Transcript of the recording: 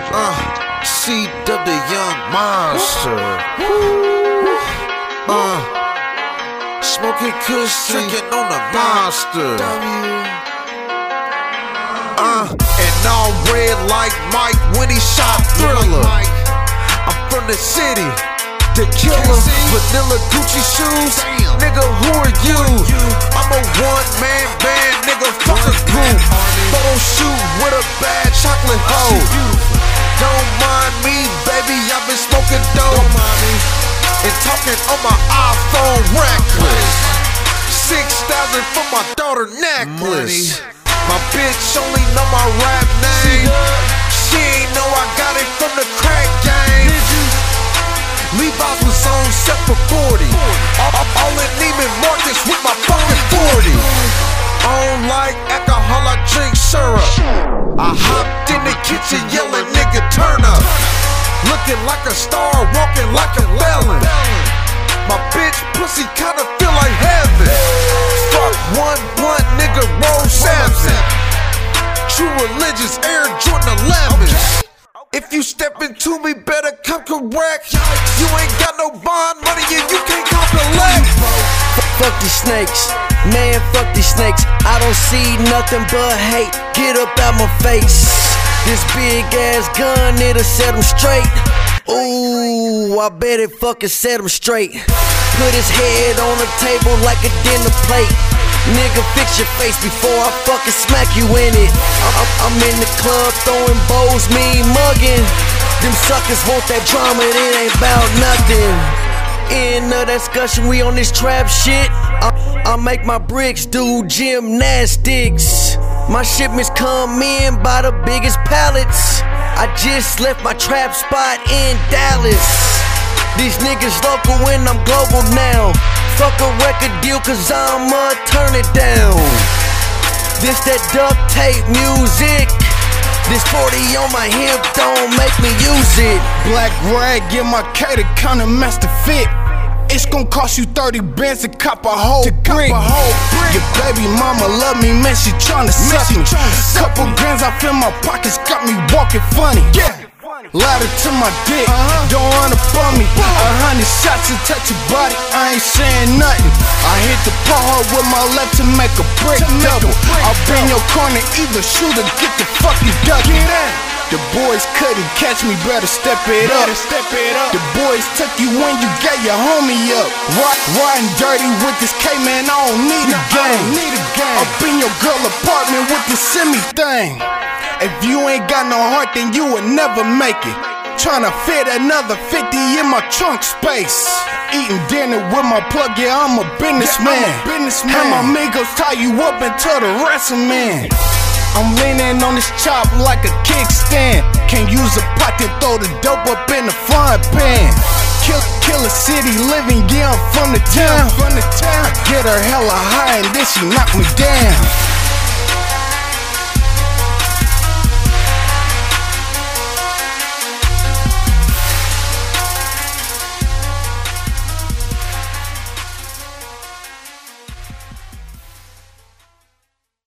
CW Young Monster. Smoking kush, drinking on the monster. And all red like Mike when he shot Thriller. I'm from the city, the killer. Vanilla Gucci shoes, nigga, who are you? I'm a one-man band, nigga, fuck a group. Photo shoot with a bad chocolate hoe. Don't mind me, baby, I've been smoking dope and talking on my iPhone reckless. 6,000 for my daughter necklace. My bitch only know my rap name. She ain't know I got it from the crack game. Levi's was on set for 40. All in Neiman Marcus with my fucking 40. I don't like alcohol, I drink syrup. I hopped in the kitchen yelling, nigga, turn up. Looking like a star, walking like a felon. My bitch pussy kinda feel like heaven. Fuck one blunt, nigga, roll 7. True religious, Air Jordan 11s. If you step into me, better come correct. You ain't got no bond money and you can't collect. Fuck these snakes, man, fuck these snakes. I don't see nothing but hate, get up out my face. This big ass gun, it'll set him straight. Ooh, I bet it fucking set him straight. Put his head on the table like a dinner plate. Nigga, fix your face before I fucking smack you in it. I'm in the club throwing bowls, me mugging. Them suckers want that drama, it ain't about nothing. In the discussion, we on this trap shit. I make my bricks do gymnastics. My shipments come in by the biggest pallets. I just left my trap spot in Dallas. These niggas local when I'm global now. Fuck a record deal cause I'ma turn it down. This that duct tape music. This 40 on my hip don't make me use it. Black rag in my cater counter master fit. It's gon' cost you 30 bands to cop a whole brick. Your baby mama love me, man, she tryna suck me. Couple grams I fill my pockets, got me walking funny. Ladder to my dick, don't run up on me. 100 shots to touch your body, I ain't saying nothing. I hit the ball with my left to make a brick double. I'll be in your corner, either shoot or get the fucking ducky. The boys couldn't catch me, better step it up. The boys took you when you got your homie up. Riding dirty with this K-man, I don't need a gang. Up in your girl apartment with the semi thing. If you ain't got no heart, then you will never make it. Tryna fit another 50 in my trunk space. Eating dinner with my plug, yeah, I'm a businessman. And my amigos tie you up into the wrestling man. I'm leaning on this chop like a kickstand. Can't use a pot to throw the dope up in the frying pan. Kill a city living, yeah, I'm from the town. I get her hella high and then she knock me down.